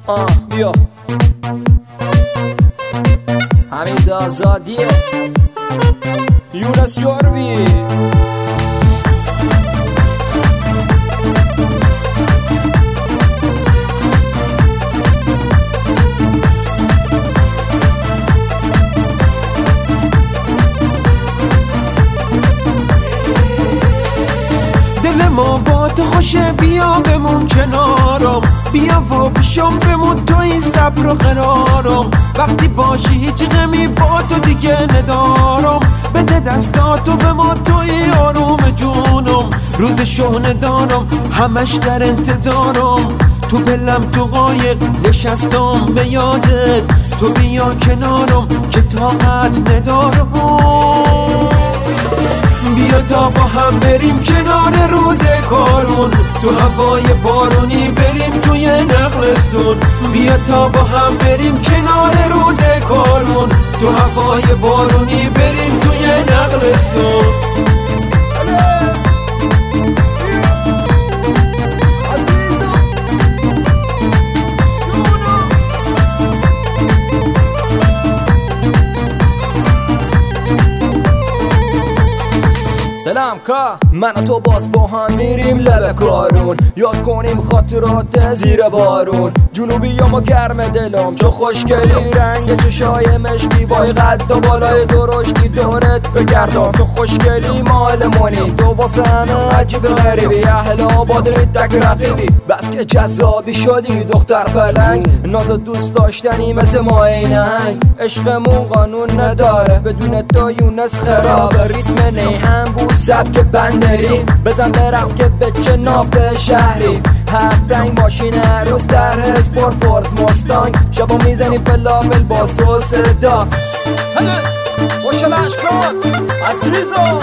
بیا حمید آزادیه یونس یوربی دل ما با تو خوشه، بیا بمون کنارم، بیا و پیشم بمون تو این صبر و قرارم. وقتی باشی هیچ غمی با تو دیگه ندارم، بده دستاتو به ما توی آروم جونم. روز شهنه دارم همش در انتظارم، تو بلم تو قایق نشستم به یادت، تو بیا کنارم که طاقت ندارم. بیا تا با هم بریم کنار رود کارون، تو هوای بارونی بریم توی نخلستون. بیا تا با هم بریم کنار رود کارون، تو هوای بارونی بریم توی نخلستون. سلام کا من و تو باز با هم میریم لب کارون، یاد کنیم خاطرات زیر بارون. جنوبی یا ما گرم دلم چو خوشگلی، رنگ چشای مشکی بای قد و بالای درشتی دورت بگردم چو خوشگلی. مال مونی تو واسه همه عجیب غریبی، اهل آباد ریدک رقیبی، بس که جذابی شدی دختر پلنگ. ناز دوست داشتنی مثل ما عینه‌نگ، عشقمون قانون نداره بدون تو یونس خراب. ریتم نیهم بود سبک بندری، بزن برقص که به چه ناف شهری. هفت رنگ ماشین عروس در اسپورت فورد مستانگ، شبا میزنی فلافل با سس دا. خوشلش کن عزیزا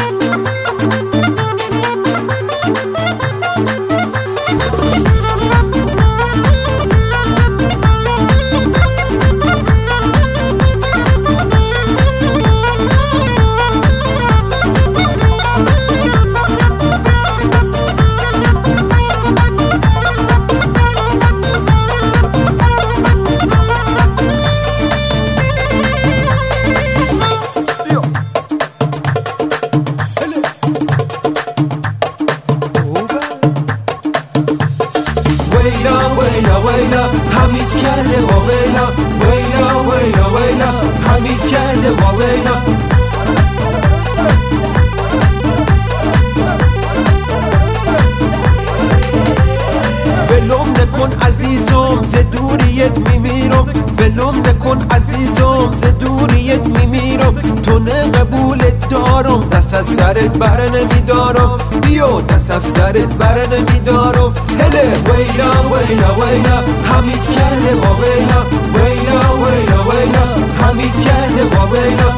حمید کرده و ویلا، ویلا ویلا ویلا، حمید کرده و ویلا. ولم نکن عزیزم ز دوریت میمیرم، ولم نکن عزیزم ز دوریت میمیرم. تو نه قبولت دارم دست از سرت بر نمیدارم، بیا دست از سرت بر نمیدارم. هله ویلا ویلا ویلا، حمید کرده و ویلا، ویلا ویلا ویلا، حمید کرده و ویلا.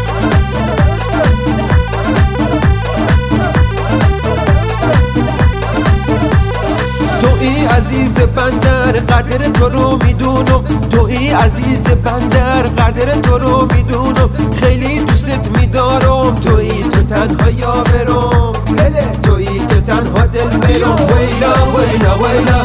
توی عزیز بندر قدر تو رو میدونم، توی عزیز بندر قدر تو رو میدونم. خیلی دوستت میدارم، توی تو تنها یاورم، توی تو تنها دل برم. ویلا ویلا ویلا